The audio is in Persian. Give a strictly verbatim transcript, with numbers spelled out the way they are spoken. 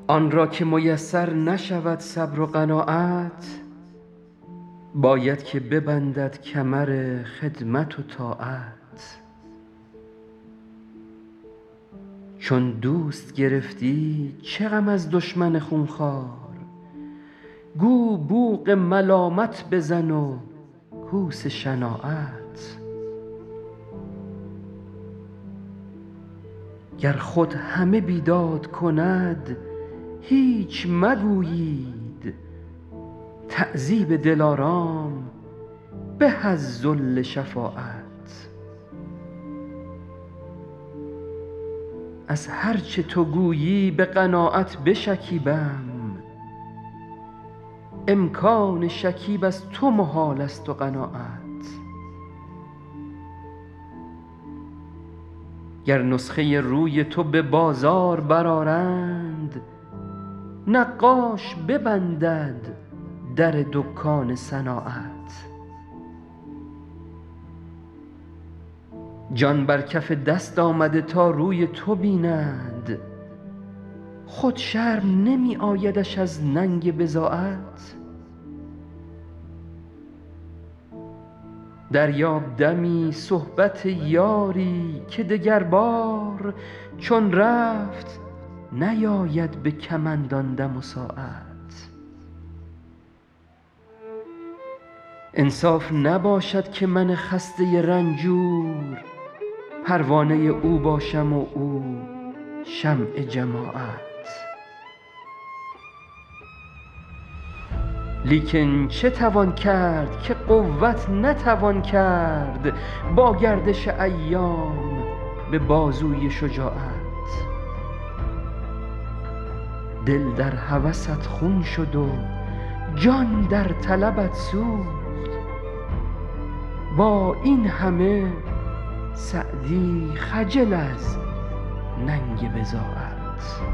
آن را که میسر نشود صبر و قناعت باید که ببندد کمر خدمت و طاعت. چون دوست گرفتی چه غم از دشمن خونخوار، گو بوق ملامت بزن و کوس شناعت. گر خود همه بیداد کند هیچ مگویید، تعذیب دلارام به از ذل شفاعت. از هر چه تو گویی به قناعت بشکیبم، امکان شکیب از تو محال است و قناعت. گر نسخه روی تو به بازار برآرند، نقاش ببندد در دکان صناعت. جان بر کف دست آمده تا روی تو بیند، خود شرم نمی آیدش از ننگ بضاعت. دریاب دمی صحبت یاری که دگربار چون رفت نیاید به کمند آن دم و ساعت. انصاف نباشد که من خسته رنجور پروانه او باشم و او شمع جماعت. لیکن چه توان کرد که قوت نتوان کرد با گردش ایام به بازوی شجاعت. دل در هوست خون شد و جان در طلبت سوخت، با این همه سعدی خجل از ننگ بضاعت.